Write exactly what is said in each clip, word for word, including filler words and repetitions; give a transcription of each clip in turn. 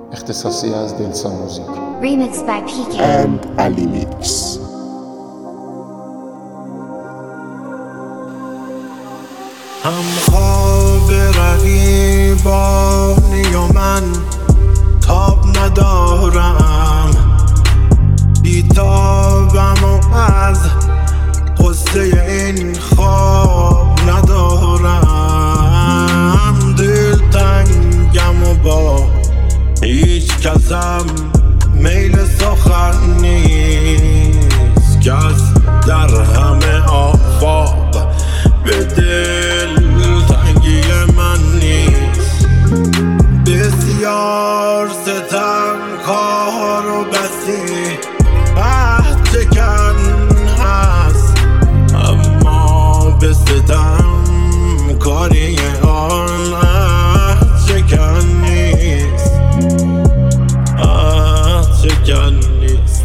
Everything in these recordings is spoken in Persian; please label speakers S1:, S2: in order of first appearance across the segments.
S1: اختصاصی از دلسا موزیک.
S2: Remixed by پی کی
S3: and Ali Mix.
S4: هم خواب رقیبانی و من تاب ندارم، بیتابم و از قصه این خواب ندارم. دل تنگم و با هیچ کسم میل سخن نیست، کس در همه آفاق به دل تنگی من نیست. بسیار ستم کار و بسی عهد چکن هست، اما به ستم کاری آن عهد چکن نیست، عهد چکن نیست.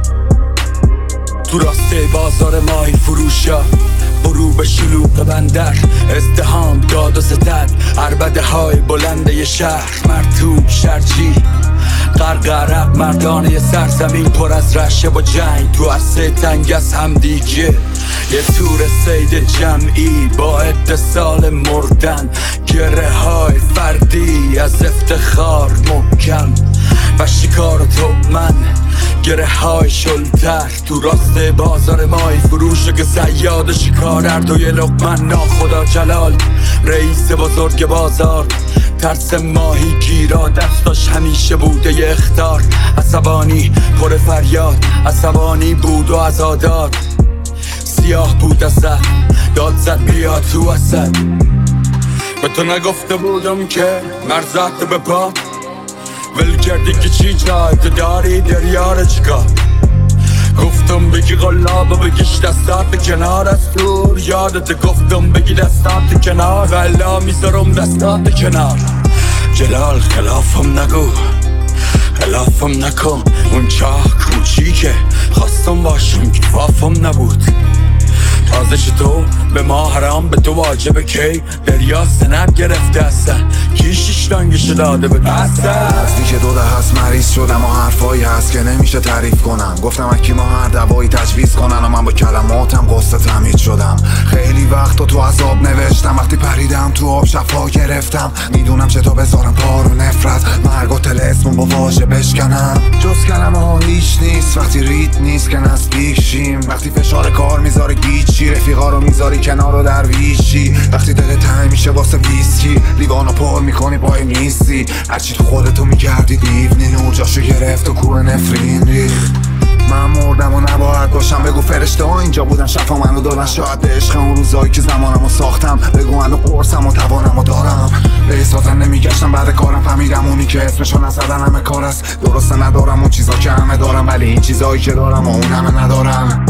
S5: تو راسته بازار ماهی فروشا برو به شلوغ بندر، ازدهام داد و ستد، عربده های بلنده ی شهر، مرتوب شرچی غرق عرق، مردانه سرزمین پر از رشه و جنگ، تو عرصه تنگ از هم دیگه یه تور سید جمعی با اتصال مردن، گره های فردی از افتخار محکم و شکار و تومن، گره های شلتر تو راست بازار مای فروشه که صیاد شکار، هر دوی لقمن ناخدا جلال رئیس بزرگ بازار، ترس ماهی گیرا دستاش همیشه بوده ی اخطار، عصبانی پر فریاد، عصبانی بود و عزادار، سیاه بود ازد داد زد بیا تو اسد. به تو نگفته بودم که مرزت به پا ول کردی که چی جای تو داری دریار چیکار، گفتم بگی غلاب بگیش دستات کنار از دور، یادت گفتم بگی دستات کنار و الا میذارم دستات کنار. جلال خلافم نگو خلافم نکن، اون چاه کوچیکه خواستم باشم کفافم نبود، تازه تو به ما حرام به تو واجبه کی دریا سند گرفته هستن، کی شیشتانگشو داده به دسته
S6: نزدیک که دو ده هست مریض شدم و حرفایی هست که نمیشه تعریف کنم، گفتم اکی ما هر دوایی تجویز کنن و من با کلماتم قصه تمید شدم. خیلی وقت تو عذاب نوشتم، وقتی پریدم تو آب شفا گرفتم، میدونم چه تا بذارم پارو نفرت مرگ و تلسمون با واژه بشکنم، جز کلمه ها هیچ نیست وقتی ریت نیست که نزدیک شیم، وقتی فشار کار میذاره گیچی رفیقا رو میذاری کنار و درویشی، وقتی دل تنگ میشه واسه ویسکی لیوانو پر میکنی پای نیستی، هرچی تو خودتو میکردی دیونی نور جاشو گرفت و کوه نفرین ریخت. من مردم و نباید باشم، بگو فرشته ها اینجا بودن شفا منو دادن، شاید به عشق اون روزایی که زمانمو ساختم، بگو منو قرصم و توانمو دارم، به احساسم نمیگشتم بعد کارم فهمیدم اونی که اسمشو نزدن همه کار است، درسته ندارم اون چیزا که همه دارم، ولی این چیزایی که دارم و اون همه ندارم.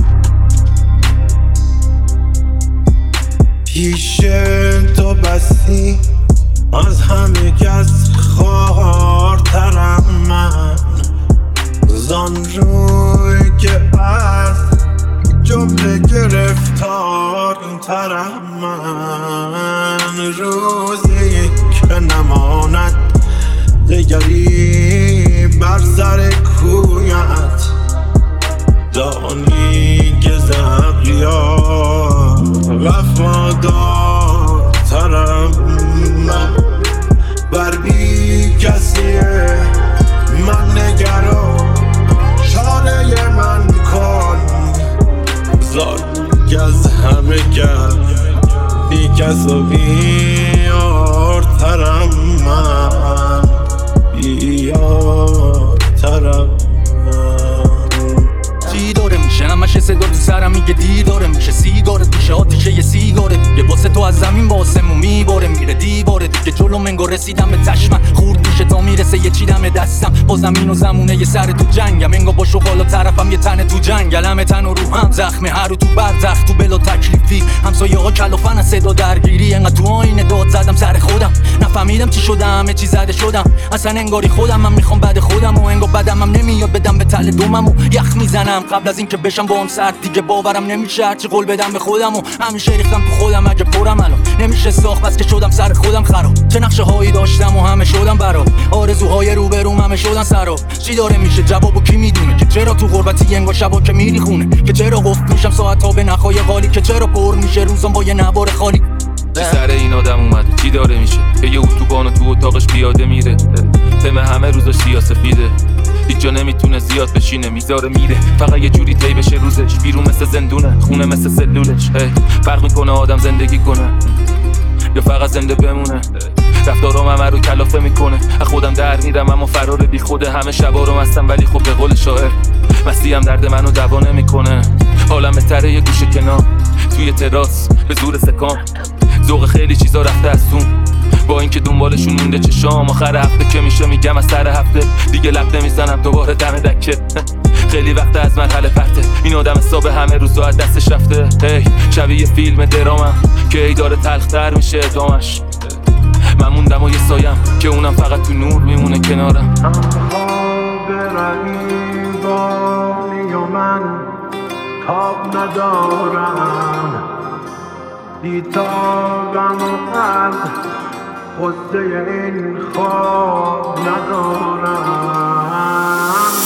S4: پیش تو بسی از همه کس خوارترم من، زان روی که از جمله گرفتار ترم من، روزی که نماند دگری بر سر کویت، دانی که زقیار وفادار ترم من، بر بی کسیه من نگرا چاره من کن، زار که از همه کس بی کس و بیار ترم من، بیار ترم
S5: چی داره میشه همشه صدا تو سرم میگه دی داره میشه سیگارت میشه آتیشه یه سیگاره دیگه، واسه تو از زمین با آسمون میباره میره دیواره دیگه، جلو منگو رسیدم به چشمم خورد میشه تا میرسه یه چی دم دستم، با زمین و زمونه یه سر تو جنگم، انگا با شغالا طرفم یه تن تو جنگل، همه تن و روحم زخمه هر رو تو برزخ تو بلا تکلیفی، همسایه ها کلافن از صدا درگیری، انقدر تو آینه داد زدم سر خودم نفهمیدم چی شدم همه چی زده شدم، اصلا انگاری خودم من میخوام بعد خودم و انگار بدم هم نمیاد بدم به تله دومم و یخ میزنم قبل از اینکه بشم با هم سرد دیگه، باورم نمیشه هرچی قول بدم به خودم و همیشه ریختم تو خودم، اگه پرم خودم الان نمیشه ساخت بس که شدم سر خودم خراب. چه نقشه هایی داشتم و همه شدم برا آرزوهای روبروم همه شدن سراب. چی داره میشه جوابو کی میدونه که چرا تو غربتی ینگا شبا که میری خونه، که چرا قفل میشم ساعت ها به نخای غالی، که چرا پر میشه روزم با یه نوار خالی.
S2: چی سر این آدم اومده چی داره میشه که یه اتوبانو تو اتاقش پیاده میره، تم همه روزاش سیاسفیده، هیچ جا نمیتونه زیاد بشینه میذاره میره، فقط یه جوری طی بشه روزش، بیرون مثل زندونه خونه مثل سلولش. فرق میکنه آدم زندگی کنه یا فقط زنده بمونه، رفتارام همه رو کلافه میکنه، از خودم در میرم اما فرار بی خوده، همه شبا رو مستم ولی خب به قول شاعر مستی هم درد منو دوا نمیکنه. حالم بهتره یه گوشه کنار توی تراس به زور سکان، ذوق خیلی چیزا رفته از تون با اینکه دنبالشون مونده چشام، آخر هفته که میشه میگم از سر هفته دیگه لب نمیزنم دوباره دم دکه. خیلی وقت از مرحله پرته این آدم حساب همه روزا از دستش رفته، هی شبیه فیلم درامم که ای داره تلختر میشه ادامش. من موندم و یه سایم که اونم فقط تو نور میمونه کنارم.
S4: برقیبانی و من تاب ندارم، بیتابم و از غصه این خواب ندارم.